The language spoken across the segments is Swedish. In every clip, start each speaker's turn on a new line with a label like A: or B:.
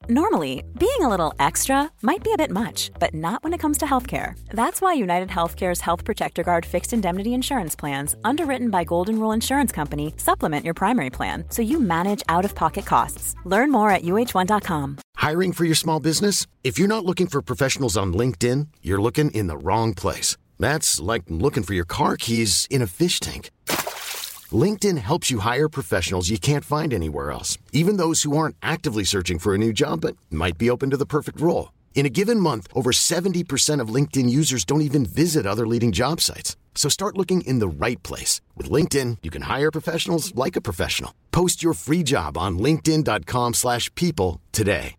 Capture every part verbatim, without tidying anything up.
A: Normally, being a little extra might be a bit much, but not when it comes to healthcare. That's why United Healthcare's Health Protector Guard fixed indemnity insurance plans, underwritten by Golden Rule Insurance Company, supplement your primary plan so you manage out-of-pocket costs. Learn more at U H one dot com.
B: Hiring for your small business? If you're not looking for professionals on LinkedIn, you're looking in the wrong place. That's like looking for your car keys in a fish tank. LinkedIn helps you hire professionals you can't find anywhere else, even those who aren't actively searching for a new job but might be open to the perfect role. In a given month, over seventy percent of LinkedIn users don't even visit other leading job sites. So start looking in the right place. With LinkedIn, you can hire professionals like a professional. Post your free job on linkedin dot com slash people today.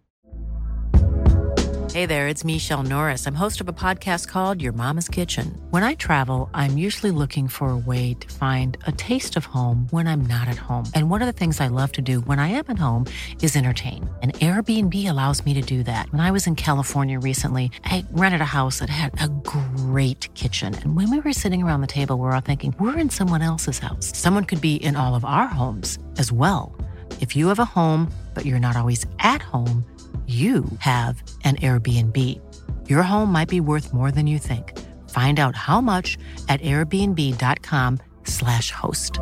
C: Hey there, it's Michelle Norris. I'm host of a podcast called Your Mama's Kitchen. When I travel, I'm usually looking for a way to find a taste of home when I'm not at home. And one of the things I love to do when I am at home is entertain. And Airbnb allows me to do that. When I was in California recently, I rented a house that had a great kitchen. And when we were sitting around the table, we were all thinking, we're in someone else's house. Someone could be in all of our homes as well. If you have a home, but you're not always at home, you have an Airbnb. Your home might be worth more than you think. Find out how much at airbnb dot com slash host.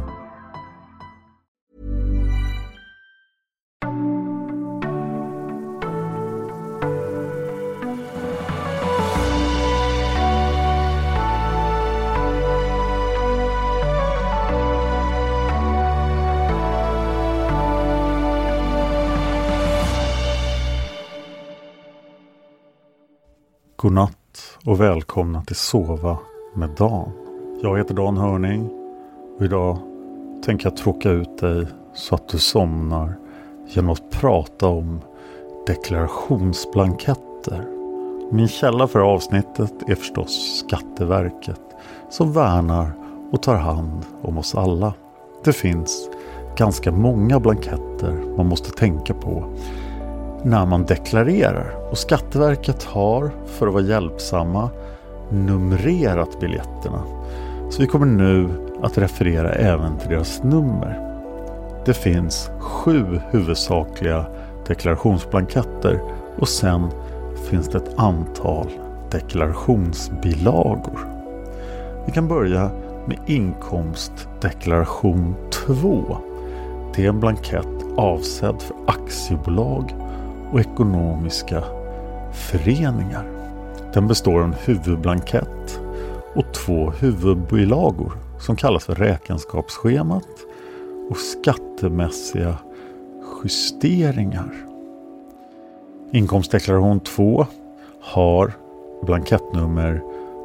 D: Godnatt och välkomna till Sova med Dan. Jag heter Dan Hörning och idag tänker jag tråka ut dig så att du somnar genom att prata om deklarationsblanketter. Min källa för avsnittet är förstås Skatteverket som värnar och tar hand om oss alla. Det finns ganska många blanketter man måste tänka på när man deklarerar. Och Skatteverket har, för att vara hjälpsamma, numrerat biljetterna. Så vi kommer nu att referera även till deras nummer. Det finns sju huvudsakliga deklarationsblanketter och sen finns det ett antal deklarationsbilagor. Vi kan börja med inkomstdeklaration två. Det är en blankett avsedd för aktiebolag och ekonomiska föreningar. Den består av en huvudblankett och två huvudbilagor som kallas för räkenskapsschemat och skattemässiga justeringar. Inkomstdeklaration två har blankettnummer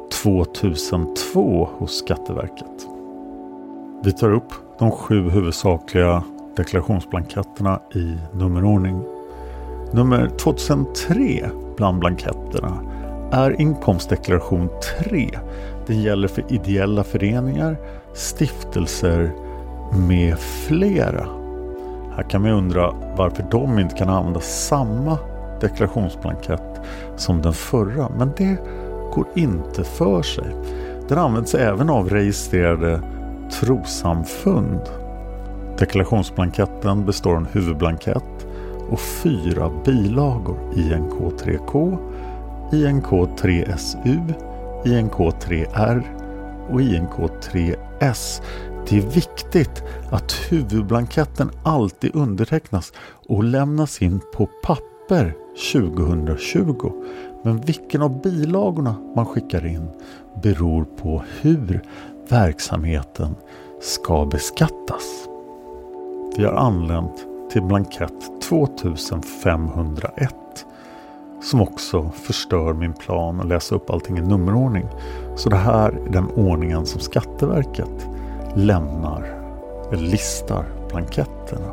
D: tvåtusentvå hos Skatteverket. Vi tar upp de sju huvudsakliga deklarationsblanketterna i nummerordning. Nummer tvåtusentre bland blanketterna är inkomstdeklaration tre. Det gäller för ideella föreningar, stiftelser med flera. Här kan man undra varför de inte kan använda samma deklarationsblankett som den förra. Men det går inte för sig. Den används även av registrerade trossamfund. Deklarationsblanketten består av en huvudblankett och fyra bilagor: I N K tre K, I N K tre S U, I N K tre R och I N K tre S. Det är viktigt att huvudblanketten alltid undertecknas och lämnas in på papper tjugohundratjugo. Men vilken av bilagorna man skickar in beror på hur verksamheten ska beskattas. Vi har anlänt till blankett tvåtusenfemhundraett som också förstör min plan att läsa upp allting i nummerordning. Så det här är den ordningen som Skatteverket lämnar eller listar blanketterna.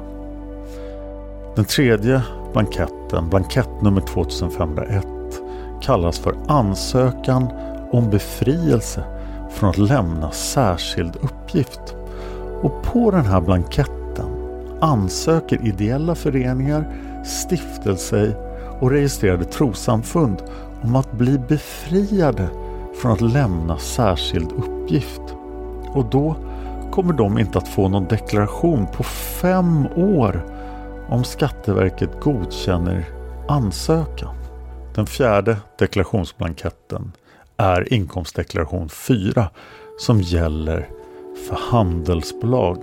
D: Den tredje blanketten, blankett nummer tvåtusenfemhundraett, kallas för ansökan om befrielse från att lämna särskild uppgift. Och på den här blanketten ansöker ideella föreningar, stiftelser och registrerade trossamfund om att bli befriade från att lämna särskild uppgift. Och då kommer de inte att få någon deklaration på fem år om Skatteverket godkänner ansökan. Den fjärde deklarationsblanketten är inkomstdeklaration fyra som gäller för handelsbolag.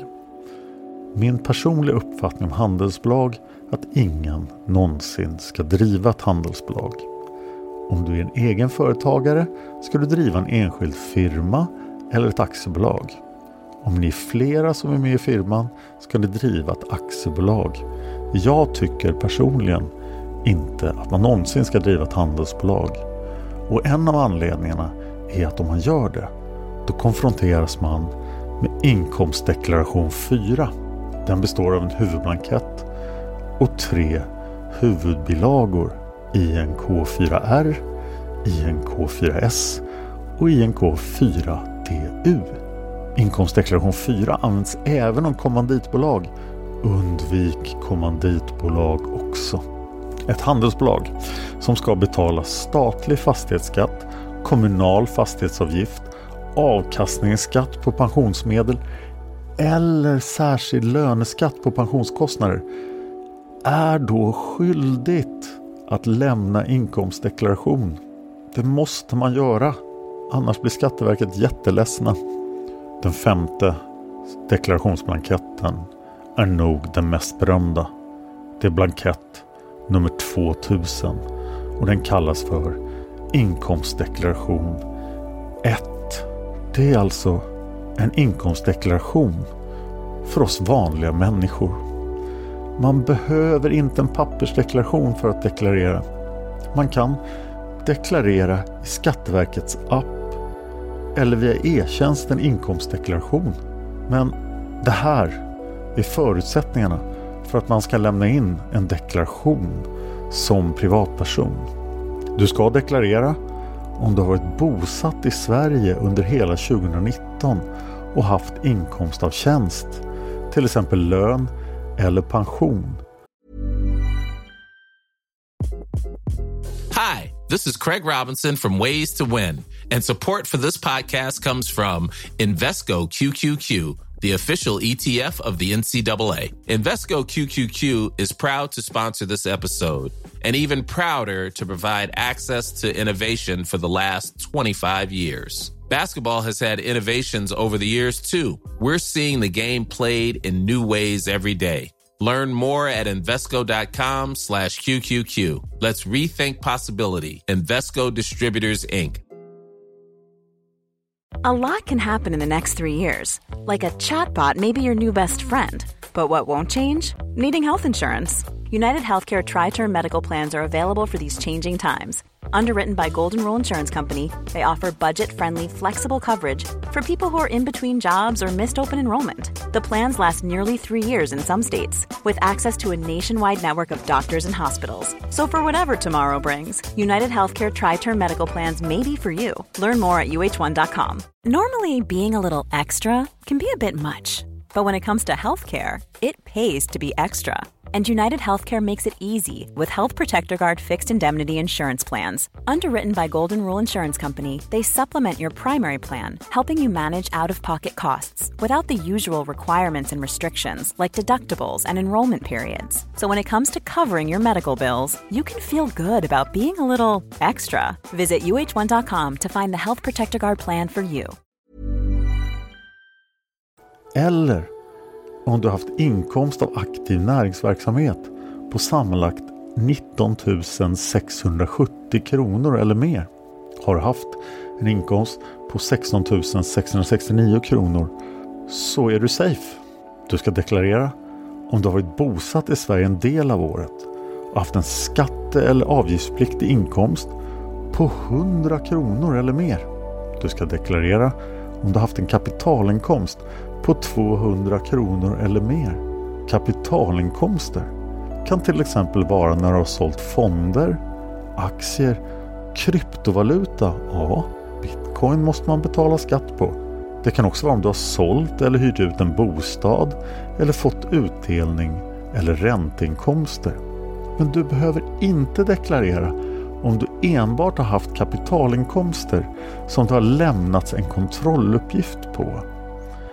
D: Min personliga uppfattning om handelsbolag är att ingen någonsin ska driva ett handelsbolag. Om du är en egen företagare ska du driva en enskild firma eller ett aktiebolag. Om ni är flera som är med i firman ska ni driva ett aktiebolag. Jag tycker personligen inte att man någonsin ska driva ett handelsbolag. Och en av anledningarna är att om man gör det, då konfronteras man med inkomstdeklaration fyra. Den består av en huvudblankett och tre huvudbilagor, I N K fyra R, I N K fyra S och I N K fyra D U. Inkomstdeklaration fyra används även om kommanditbolag. Undvik kommanditbolag också. Ett handelsbolag som ska betala statlig fastighetsskatt, kommunal fastighetsavgift, avkastningsskatt på pensionsmedel eller särskild löneskatt på pensionskostnader är då skyldigt att lämna inkomstdeklaration. Det måste man göra, annars blir Skatteverket jätteledsna. Den femte deklarationsblanketten är nog den mest berömda. Det är blankett nummer tvåtusen och den kallas för inkomstdeklaration ett. Det är alltså en inkomstdeklaration för oss vanliga människor. Man behöver inte en pappersdeklaration för att deklarera. Man kan deklarera i Skatteverkets app eller via e-tjänsten inkomstdeklaration. Men det här är förutsättningarna för att man ska lämna in en deklaration som privatperson. Du ska deklarera om du har varit bosatt i Sverige under hela tjugonitton och haft inkomst av tjänst, till exempel lön eller pension.
E: Hi, this is Craig Robinson from Ways to Win, and support for this podcast comes from Invesco Q Q Q, the official E T F of the N C double A. Invesco Q Q Q is proud to sponsor this episode, and even prouder to provide access to innovation for the last twenty-five years. Basketball has had innovations over the years, too. We're seeing the game played in new ways every day. Learn more at Invesco.com slash QQQ. Let's rethink possibility. Invesco Distributors, Incorporated.
A: A lot can happen in the next three years. Like a chatbot may be your new best friend. But what won't change? Needing health insurance. United Healthcare Tri-Term Medical Plans are available for these changing times. Underwritten by Golden Rule Insurance Company, they offer budget-friendly, flexible coverage for people who are in between jobs or missed open enrollment. The plans last nearly three years in some states, with access to a nationwide network of doctors and hospitals. So for whatever tomorrow brings, United Healthcare Tri-Term Medical Plans may be for you. Learn more at U H one dot com. Normally, being a little extra can be a bit much. But when it comes to healthcare, it pays to be extra. And United Healthcare makes it easy with Health Protector Guard fixed indemnity insurance plans. Underwritten by Golden Rule Insurance Company, they supplement your primary plan, helping you manage out-of-pocket costs without the usual requirements and restrictions like deductibles and enrollment periods. So when it comes to covering your medical bills, you can feel good about being a little extra. Visit U H one dot com to find the Health Protector Guard plan for you.
D: Eller om du har haft inkomst av aktiv näringsverksamhet på sammanlagt nitton tusen sexhundrasjuttio kronor eller mer. Har du haft en inkomst på sexton tusen sexhundrasextionio kronor så är du safe. Du ska deklarera om du har varit bosatt i Sverige en del av året och haft en skatte- eller avgiftspliktig inkomst på hundra kronor eller mer. Du ska deklarera om du har haft en kapitalinkomst på tvåhundra kronor eller mer. Kapitalinkomster kan till exempel vara när du har sålt fonder, aktier, kryptovaluta. Ja, bitcoin måste man betala skatt på. Det kan också vara om du har sålt eller hyrt ut en bostad eller fått utdelning eller ränteinkomster. Men du behöver inte deklarera om du enbart har haft kapitalinkomster som du har lämnats en kontrolluppgift på.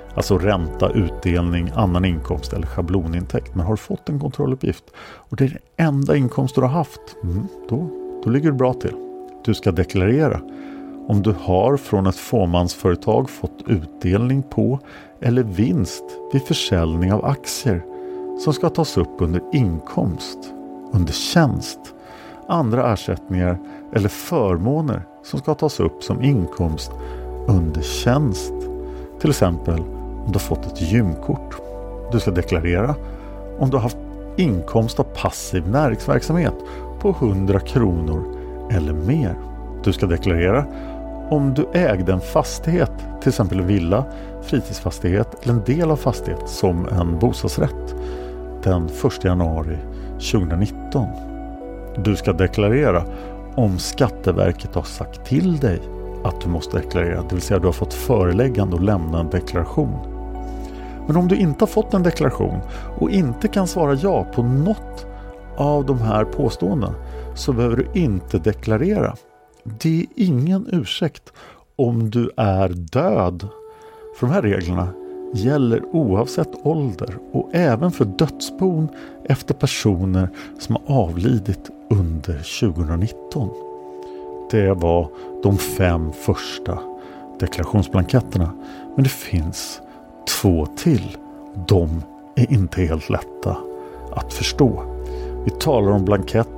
D: Alltså ränta, utdelning, annan inkomst eller schablonintäkt. Men har du fått en kontrolluppgift och det är den enda inkomst du har haft, mm, då, då ligger du bra till. Du ska deklarera om du har från ett fåmansföretag fått utdelning på eller vinst vid försäljning av aktier som ska tas upp under inkomst, under tjänst, andra ersättningar eller förmåner som ska tas upp som inkomst under tjänst. Till exempel om du har fått ett gymkort. Du ska deklarera om du har haft inkomst av passiv näringsverksamhet på hundra kronor eller mer. Du ska deklarera om du ägde en fastighet, till exempel en villa, fritidsfastighet eller en del av fastighet som en bostadsrätt den första januari tjugonitton. Du ska deklarera om Skatteverket har sagt till dig att du måste deklarera, det vill säga du har fått föreläggande att lämna en deklaration. Men om du inte har fått en deklaration och inte kan svara ja på något av de här påståendena så behöver du inte deklarera. Det är ingen ursäkt om du är död. För de här reglerna gäller oavsett ålder och även för dödsbon efter personer som har avlidit under tjugonitton. Det var de fem första deklarationsblanketterna. Men det finns två till. De är inte helt lätta att förstå. Vi talar om blankett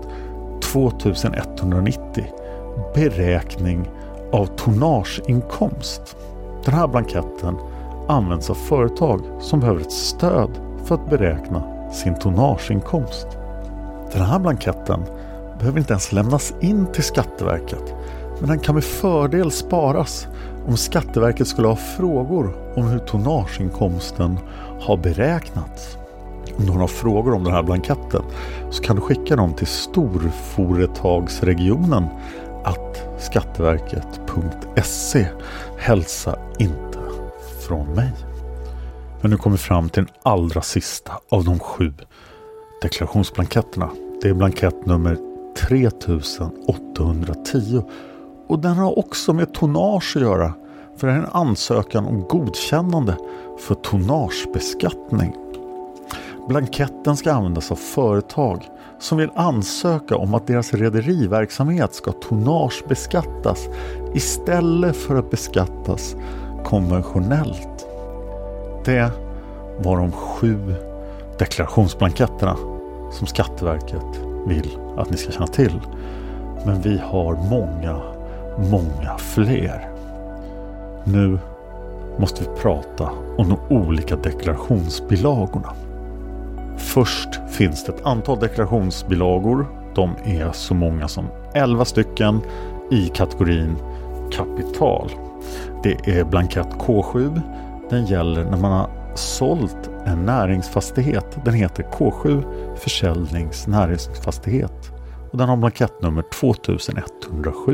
D: tvåtusenetthundranittio. Beräkning av tonnageinkomst. Den här blanketten används av företag som behöver ett stöd för att beräkna sin tonnageinkomst. Den här blanketten behöver inte ens lämnas in till Skatteverket, men den kan med fördel sparas om Skatteverket skulle ha frågor om hur tonnageinkomsten har beräknats. Om du har frågor om den här blanketten så kan du skicka dem till storföretagsregionen att skatteverket punkt se. Hälsa inte från mig. Men nu kommer vi fram till den allra sista av de sju deklarationsblanketterna. Det är blankett nummer tre tusen åttahundratio och den har också med tonnage att göra, för det är en ansökan om godkännande för tonnagebeskattning. Blanketten ska användas av företag som vill ansöka om att deras rederiverksamhet ska tonnagebeskattas istället för att beskattas konventionellt. Det var de sju deklarationsblanketterna som Skatteverket vill att ni ska känna till. Men vi har många, många fler. Nu måste vi prata om de olika deklarationsbilagorna. Först finns det ett antal deklarationsbilagor. De är så många som elva stycken i kategorin kapital. Det är blankett K sju. Den gäller när man har sålt en näringsfastighet. Den heter K sju försäljnings näringsfastighet. Och den har blankett nummer tvåtusenetthundrasju.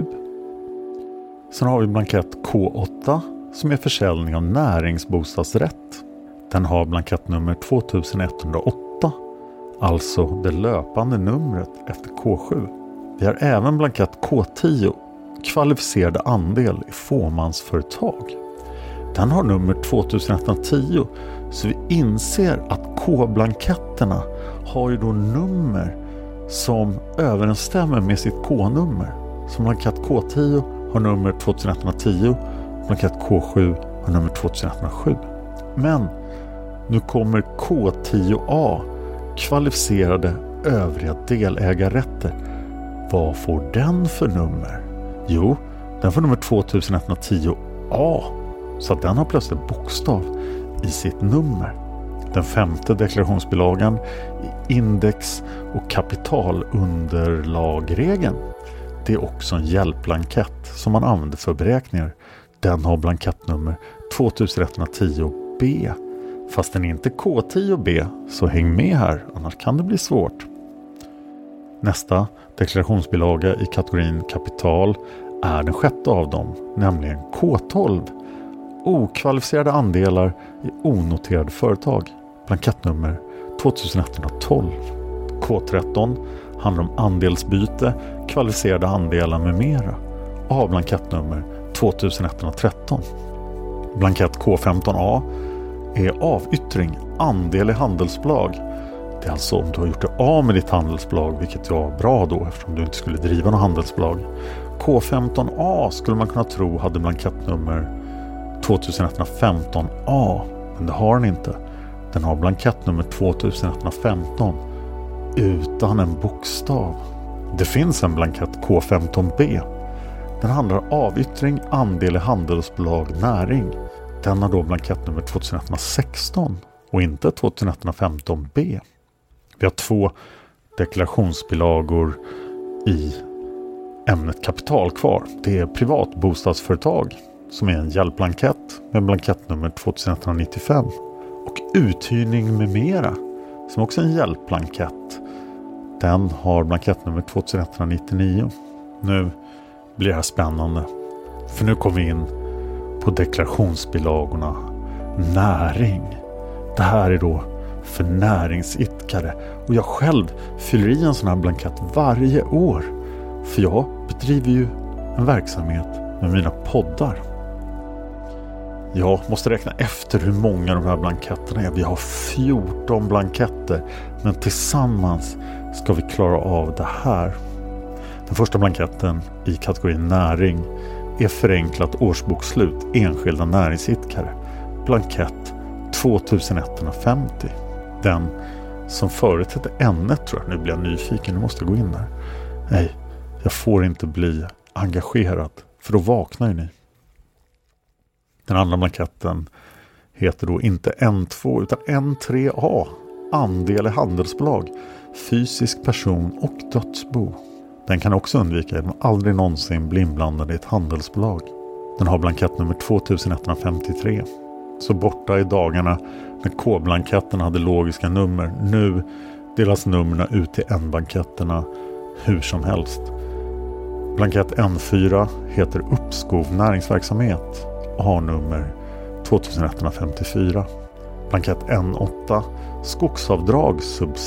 D: Sen har vi blankett K åtta som är försäljning av näringsbostadsrätt. Den har blankett nummer tvåtusenetthundraåtta. Alltså det löpande numret efter K sju. Vi har även blankett K tio. Kvalificerade andel i fåmansföretag. Den har nummer tvåtusenetthundratio, så vi inser att K-blanketterna har ju då nummer som överensstämmer med sitt K-nummer. Som blankett K tio har nummer tvåtusenetthundratio, blankett K sju har nummer tvåtusenetthundrasju. Men nu kommer K tio A, kvalificerade övriga delägarrätter. Vad får den för nummer? Jo, den får nummer tvåtusenetthundratio A. Så att den har plötsligt bokstav i sitt nummer. Den femte deklarationsbilagan är index- och kapitalunderlagregeln. Det är också en hjälpblankett som man använder för beräkningar. Den har blankettnummer tvåtusenetthundratio B. Fast den är inte K tio B, så häng med här, annars kan det bli svårt. Nästa deklarationsbilaga i kategorin kapital är den sjätte av dem, nämligen K tolv. Okvalificerade andelar i onoterade företag. Blankettnummer tvåtusenetthundratolv. K tretton handlar om andelsbyte, kvalificerade andelar med mera. Och har blankettnummer tvåtusenetthundratretton. Blankett K femton A är avyttring, andel i handelsbolag. Det är alltså om du har gjort dig av med ditt handelsbolag, vilket var bra då eftersom du inte skulle driva något handelsbolag. K femton A skulle man kunna tro hade blankettnummer tjugoett femton A, men det har den inte. Den har blankettnummer tjugoett femton utan en bokstav. Det finns en blankett K femton B. Den handlar avyttring, andel i handelsbolag, näring. Den har då blankettnummer tjugoett sexton och inte tjugoett femton B. Vi har två deklarationsbilagor i ämnet kapital kvar. Det är privatbostadsföretag som är en hjälpblankett med blankettnummer tjugoett nittiofem och uthyrning med mera som också är en hjälpblankett. Den har blankettnummer tjugoett nittionio. Nu blir det här spännande, för nu kommer vi in på deklarationsbilagorna näring. Det här är då för näringsidkare och jag själv fyller i en sån här blankett varje år, för jag bedriver ju en verksamhet med mina poddar. Jag måste räkna efter hur många de här blanketterna är. Vi har fjorton blanketter, men tillsammans ska vi klara av det här. Den första blanketten i kategorin näring är förenklat årsbokslut, enskilda näringsidkare. Blankett tjugoett femtio. Den som förut hette N ett, tror jag. Nu blir jag nyfiken, nu måste jag gå in där. Nej, jag får inte bli engagerad, för då vaknar ju ni. Den andra blanketten heter då inte N två utan N tre A. Andel i handelsbolag, fysisk person och dödsbo. Den kan också undvika genom att aldrig någonsin bli inblandad i ett handelsbolag. Den har blankettnummer tjugoett femtiotre. Så borta i dagarna när K-blanketten hade logiska nummer. Nu delas numren ut i N-blanketterna hur som helst. Blankett N fyra heter uppskov näringsverksamhet och har nummer tjugoett femtiofyra. Blankett N åtta, skogsavdrag,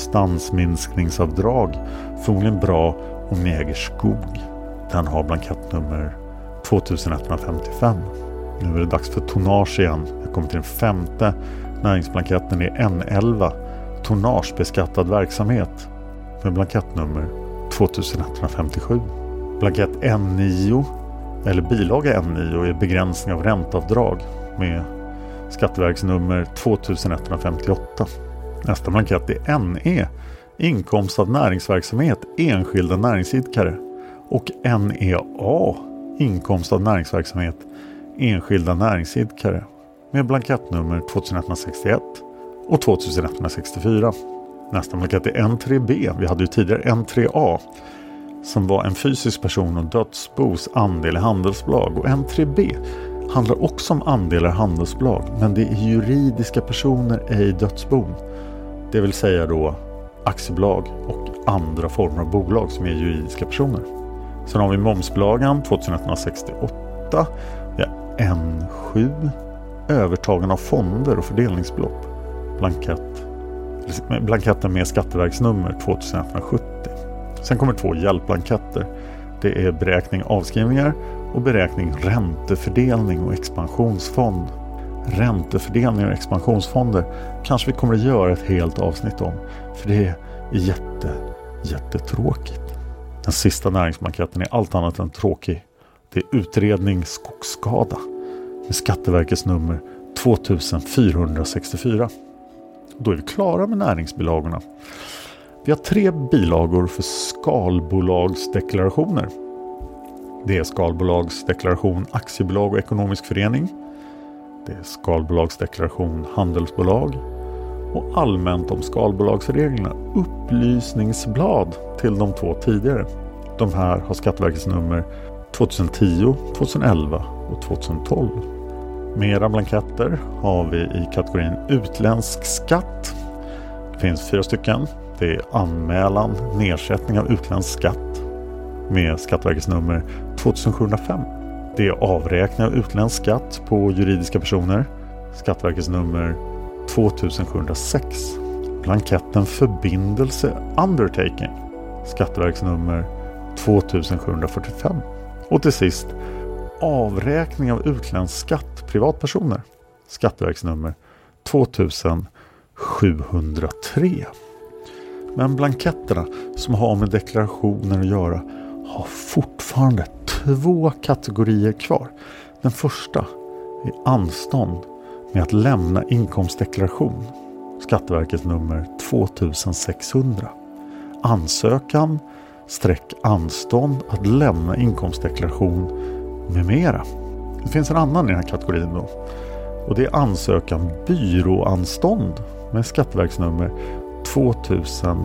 D: substansminskningsavdrag, förmodligen bra om ni äger skog. Den har blankettnummer tjugoett femtiofem. Nu är det dags för tonnage igen. Jag kommer till den femte näringsblanketten, är N elva, tonnagebeskattad verksamhet, med blankettnummer tjugoett femtiosju. Blankett N nio, eller bilaga N nio, är begränsning av ränteavdrag med skatteverksnummer tjugoett femtioåtta. Nästa blankett är N E, inkomst av näringsverksamhet, enskilda näringsidkare, och N E A, inkomst av näringsverksamhet, enskilda näringsidkare, med blankettnummer tjugoett sextioett och tjugoett sextiofyra. Nästa blankett är N tre B. Vi hade ju tidigare N tre A som var en fysisk person och dödsbos andel i handelsbolag, och N tre B handlar också om andelar i handelsbolag, men det är juridiska personer, ej dödsbon. Det vill säga då aktiebolag och andra former av bolag som är juridiska personer. Sen har vi momsbilagan tjugoett sextioåtta. Vi har N sju, övertagande av fonder och fördelningsbelopp. Blankett, blanketten med skatteverksnummer tjugoett sjuttio. Sen kommer två hjälpblanketter. Det är beräkning avskrivningar och beräkning räntefördelning och expansionsfond. Räntefördelning och expansionsfonder kanske vi kommer att göra ett helt avsnitt om, för det är jätte, jättetråkigt. Den sista näringsblanketten är allt annat än tråkig. Det är utredning skogsskada med Skatteverkets nummer tvåtusenfyrahundrasextiofyra. Då är vi klara med näringsbilagorna. Vi har tre bilagor för skalbolagsdeklarationer. Det är skalbolagsdeklaration aktiebolag och ekonomisk förening. Det är skalbolagsdeklaration handelsbolag. Och allmänt om skalbolagsreglerna, upplysningsblad till de två tidigare. De här har Skatteverkets nummer tjugohundratio, tjugoelva och tjugotolv. Mera blanketter har vi i kategorin utländsk skatt. Det finns fyra stycken. Det är anmälan, nedsättning av utländsk skatt med Skatteverkets nummer tvåtusensjuhundrafem. Det är avräkning av utländsk skatt på juridiska personer. Skatteverkets nummer tvåtusensjuhundrasex. Blanketten förbindelse undertaking. Skatteverkets nummer tvåtusensjuhundrafyrtiofem. Och till sist avräkning av utländsk skatt privatpersoner. Skatteverksnummer två tusen sjuhundratre. Men blanketterna som har med deklarationer att göra har fortfarande två kategorier kvar. Den första är anstånd med att lämna inkomstdeklaration. Skatteverkets nummer två tusen sexhundra. Ansökan streck anstånd att lämna inkomstdeklaration med mera. Det finns en annan i den här kategorin då. Och det är ansökan byråanstånd med skatteverksnummer två tusen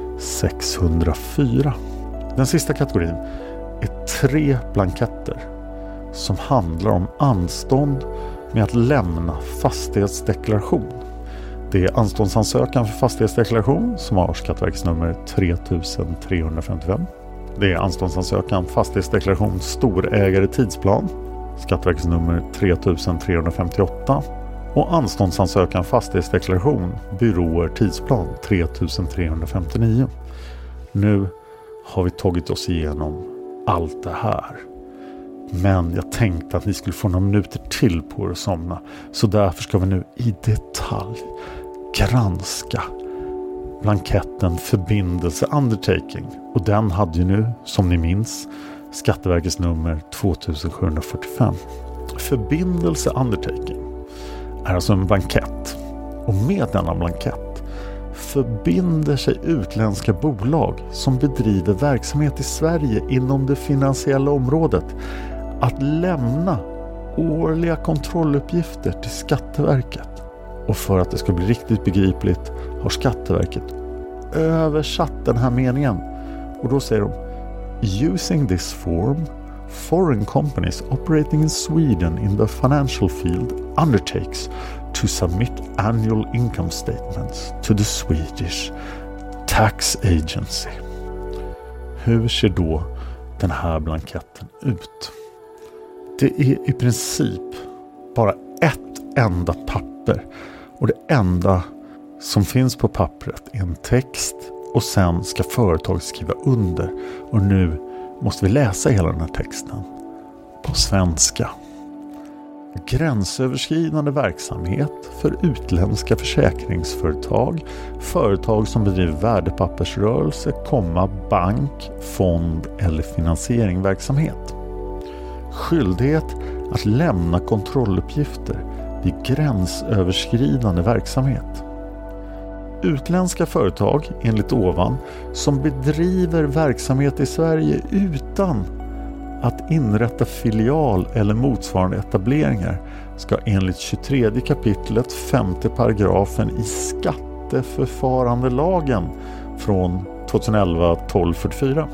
D: sexhundrafyra. Den sista kategorin är tre blanketter som handlar om anstånd med att lämna fastighetsdeklaration. Det är anståndsansökan för fastighetsdeklaration som har skatteverksnummer tre tusen trehundrafemtiofem. Det är anståndsansökan fastighetsdeklaration storägare tidsplan, skatteverksnummer tre tusen trehundrafemtioåtta. Och anståndsansökan fastighetsdeklaration byråer tidsplan tre tusen trehundrafemtionio. Nu har vi tagit oss igenom allt det här. Men jag tänkte att ni skulle få några minuter till på er att somna. Så därför ska vi nu i detalj granska blanketten förbindelse undertaking. Och den hade ju nu, som ni minns, Skatteverkets nummer två tusen sjuhundrafyrtiofem. Förbindelse undertaking är alltså en blankett. Och med denna blankett förbinder sig utländska bolag som bedriver verksamhet i Sverige inom det finansiella området att lämna årliga kontrolluppgifter till Skatteverket. Och för att det ska bli riktigt begripligt har Skatteverket översatt den här meningen. Och då säger de: Using this form, foreign companies operating in Sweden in the financial field undertakes to submit annual income statements to the Swedish Tax Agency. Hur ser då den här blanketten ut? Det är i princip bara ett enda papper. Och det enda som finns på pappret är en text. Och sen ska företaget skriva under. Och nu måste vi läsa hela den här texten på svenska. Gränsöverskridande verksamhet för utländska försäkringsföretag, företag som bedriver värdepappersrörelse, komma, bank, fond eller finansieringsverksamhet. Skyldighet att lämna kontrolluppgifter vid gränsöverskridande verksamhet. Utländska företag, enligt ovan, som bedriver verksamhet i Sverige utan att inrätta filial eller motsvarande etableringar ska enligt tjugotredje kapitlet femte paragrafen i skatteförfarandelagen från tjugoelva tolv fyrtiofyra.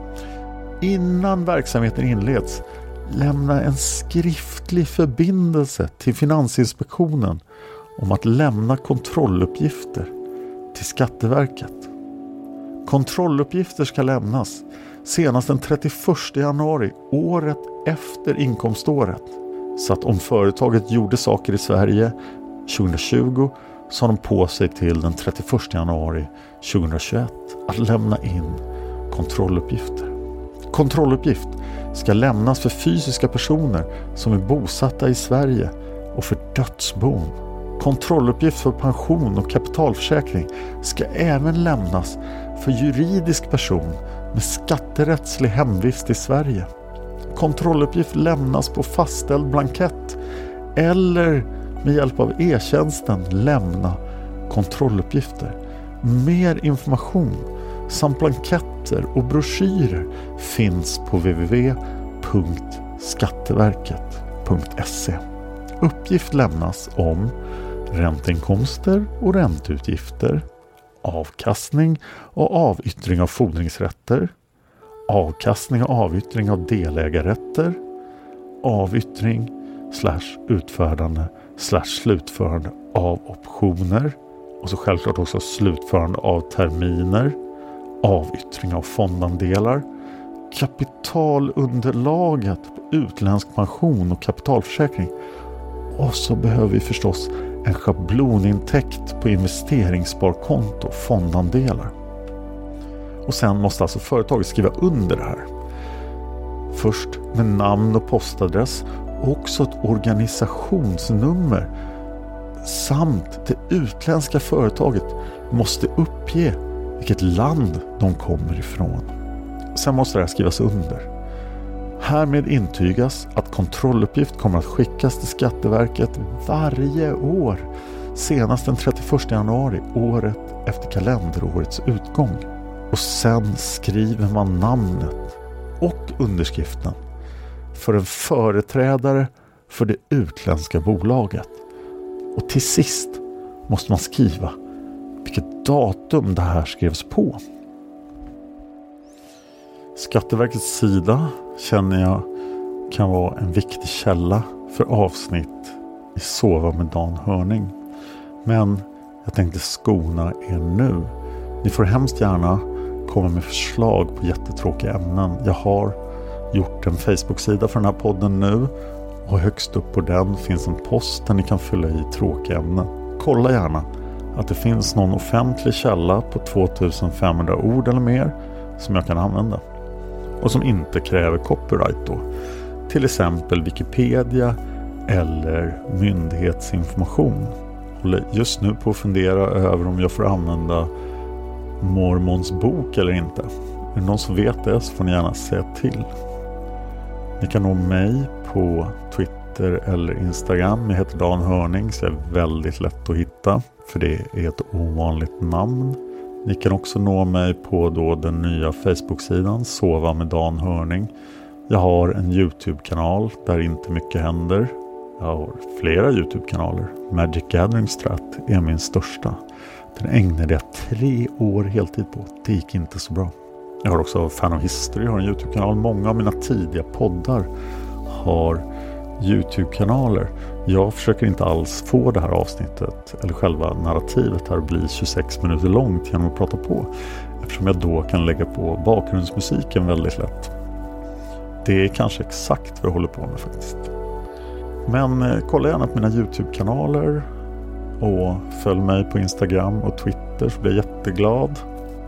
D: Innan verksamheten inleds lämna en skriftlig förbindelse till Finansinspektionen om att lämna kontrolluppgifter till Skatteverket. Kontrolluppgifter ska lämnas senast den trettioförsta januari året efter inkomståret. Så att om företaget gjorde saker i Sverige tjugohundratjugo så har de på sig till den trettioförsta januari tjugohundratjugoett att lämna in kontrolluppgifter. Kontrolluppgift ska lämnas för fysiska personer som är bosatta i Sverige och för dödsbon. Kontrolluppgift för pension och kapitalförsäkring ska även lämnas för juridisk person med skatterättslig hemvist i Sverige. Kontrolluppgift lämnas på fastställd blankett eller med hjälp av e-tjänsten lämna kontrolluppgifter. Mer information samt blanketter och broschyrer finns på w w w punkt skatteverket punkt se. Uppgift lämnas om ränteinkomster och ränteutgifter, avkastning och avyttring av fordringsrätter, avkastning och avyttring av delägarrätter, avyttring slash utfärdande slash slutförande av optioner och så självklart också slutförande av terminer, avyttring av fondandelar, kapitalunderlaget på utländsk pension och kapitalförsäkring. Och så behöver vi förstås en schablonintäkt på investeringssparkonto och fondandelar. Och sen måste alltså företaget skriva under det här. Först med namn och postadress och också ett organisationsnummer samt det utländska företaget måste uppge vilket land de kommer ifrån. Sen måste det här skrivas under. Härmed intygas att kontrolluppgift kommer att skickas till Skatteverket varje år senast den trettioförsta januari året efter kalenderårets utgång. Och sen skriver man namnet och underskriften för en företrädare för det utländska bolaget. Och till sist måste man skriva vilket datum det här skrevs på. Skatteverkets sida känner jag kan vara en viktig källa för avsnitt i Sova med Dan Hörning. Men jag tänkte skona er nu. Ni får hemskt gärna komma med förslag på jättetråkiga ämnen. Jag har gjort en Facebook-sida för den här podden nu. Och högst upp på den finns en post där ni kan fylla i tråkiga ämnen. Kolla gärna att det finns någon offentlig källa på tvåtusenfemhundra ord eller mer som jag kan använda. Och som inte kräver copyright då. Till exempel Wikipedia eller myndighetsinformation. Håller just nu på att fundera över om jag får använda Mormons bok eller inte. Är det någon som vet det så får ni gärna säga till. Ni kan nå mig på Twitter eller Instagram. Jag heter Dan Hörning så det är väldigt lätt att hitta. För det är ett ovanligt namn. Ni kan också nå mig på då den nya Facebook-sidan Sova med Dan Hörning. Jag har en YouTube-kanal där inte mycket händer. Jag har flera YouTube-kanaler. Magic Gathering Strat är min största. Den ägnade jag tre år heltid på. Det gick inte så bra. Jag har också Fan of History, jag har en YouTube-kanal. Många av mina tidiga poddar har YouTube-kanaler. Jag försöker inte alls få det här avsnittet eller själva narrativet här att bli tjugosex minuter långt genom att prata på. Eftersom jag då kan lägga på bakgrundsmusiken väldigt lätt. Det är kanske exakt vad jag håller på med faktiskt. Men eh, kolla gärna på mina YouTube-kanaler och följ mig på Instagram och Twitter så blir jag jätteglad.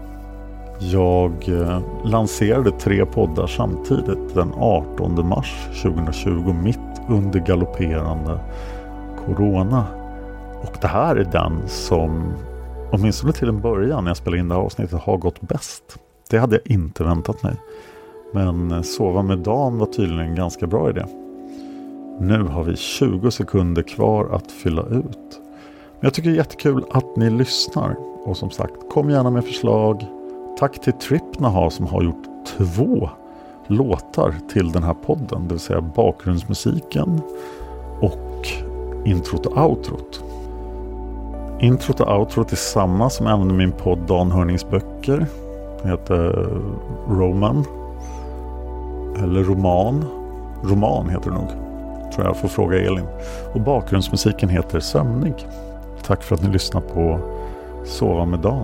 D: Jag eh, lanserade tre poddar samtidigt den artonde mars tjugohundratjugo mitt under galopperande corona. Och det här är den som åtminstone till en början när jag spelade in det här avsnittet har gått bäst. Det hade jag inte väntat mig. Men Sova med Dan var tydligen en ganska bra idé. Nu har vi tjugo sekunder kvar att fylla ut. Men jag tycker det är jättekul att ni lyssnar. Och som sagt, kom gärna med förslag. Tack till Tripnaha som har gjort två låtar till den här podden. Det vill säga bakgrundsmusiken och introt och outrot. Introt och outrot är samma som använder min podd Dan Hörnings böcker. Det heter Roman. Eller Roman. Roman heter det nog. Tror jag får fråga Elin. Och bakgrundsmusiken heter Sömnig. Tack för att ni lyssnar på Sova med Dan.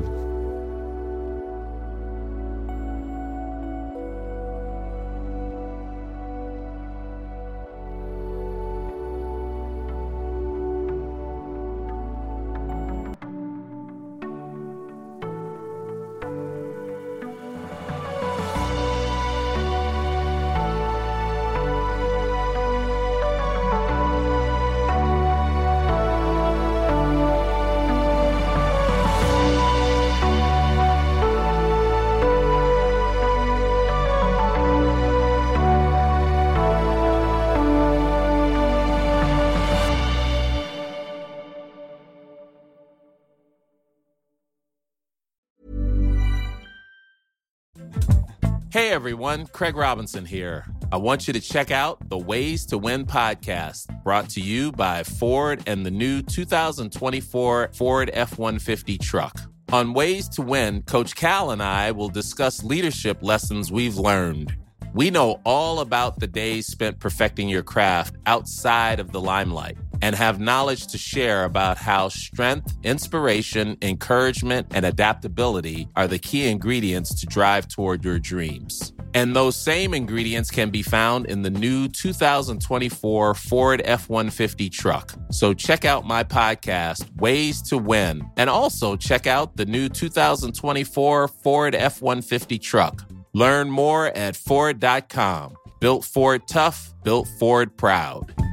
E: Hey everyone, Craig Robinson here. I want you to check out the Ways to Win podcast, brought to you by Ford and the new two thousand twenty-four Ford F one fifty truck. On Ways to Win, Coach Cal and I will discuss leadership lessons we've learned. We know all about the days spent perfecting your craft outside of the limelight and have knowledge to share about how strength, inspiration, encouragement, and adaptability are the key ingredients to drive toward your dreams. And those same ingredients can be found in the new two thousand twenty-four Ford F one fifty truck. So check out my podcast, Ways to Win, and also check out the new two thousand twenty-four Ford F one fifty truck. Learn more at Ford dot com. Built Ford tough, built Ford proud.